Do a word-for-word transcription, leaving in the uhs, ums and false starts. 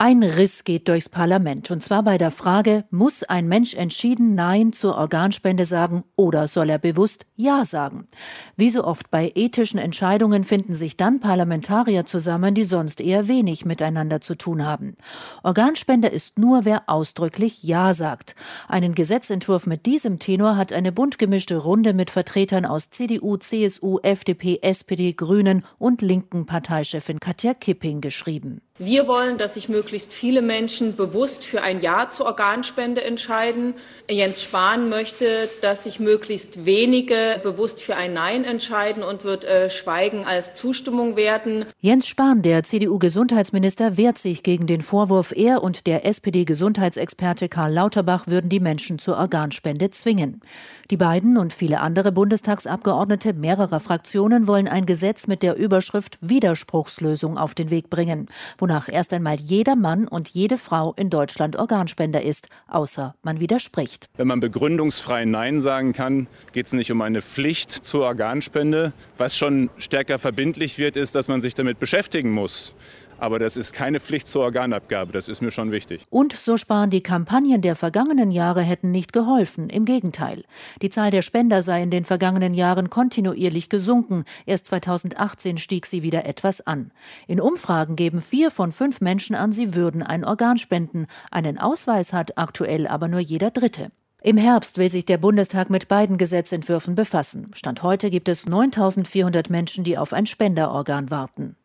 Ein Riss geht durchs Parlament, und zwar bei der Frage, muss ein Mensch entschieden Nein zur Organspende sagen oder soll er bewusst Ja sagen? Wie so oft bei ethischen Entscheidungen finden sich dann Parlamentarier zusammen, die sonst eher wenig miteinander zu tun haben. Organspende ist nur, wer ausdrücklich Ja sagt. Einen Gesetzentwurf mit diesem Tenor hat eine bunt gemischte Runde mit Vertretern aus C D U, C S U, F D P, S P D, Grünen und linken Parteichefin Katja Kipping geschrieben. Wir wollen, dass sich möglichst viele Menschen bewusst für ein Ja zur Organspende entscheiden. Jens Spahn möchte, dass sich möglichst wenige bewusst für ein Nein entscheiden und wird äh, Schweigen als Zustimmung werten. Jens Spahn, der C D U-Gesundheitsminister, wehrt sich gegen den Vorwurf, er und der S P D-Gesundheitsexperte Karl Lauterbach würden die Menschen zur Organspende zwingen. Die beiden und viele andere Bundestagsabgeordnete mehrerer Fraktionen wollen ein Gesetz mit der Überschrift Widerspruchslösung auf den Weg bringen, wonach erst einmal jeder Mann und jede Frau in Deutschland Organspender ist, außer man widerspricht. Wenn man begründungsfrei Nein sagen kann, geht es nicht um eine Pflicht zur Organspende. Was schon stärker verbindlich wird, ist, dass man sich damit beschäftigen muss. Aber das ist keine Pflicht zur Organabgabe, das ist mir schon wichtig. Und so Spahn, die Kampagnen der vergangenen Jahre hätten nicht geholfen, im Gegenteil. Die Zahl der Spender sei in den vergangenen Jahren kontinuierlich gesunken. Erst zweitausendachtzehn stieg sie wieder etwas an. In Umfragen geben vier von fünf Menschen an, sie würden ein Organ spenden. Einen Ausweis hat aktuell aber nur jeder Dritte. Im Herbst will sich der Bundestag mit beiden Gesetzentwürfen befassen. Stand heute gibt es neuntausendvierhundert Menschen, die auf ein Spenderorgan warten.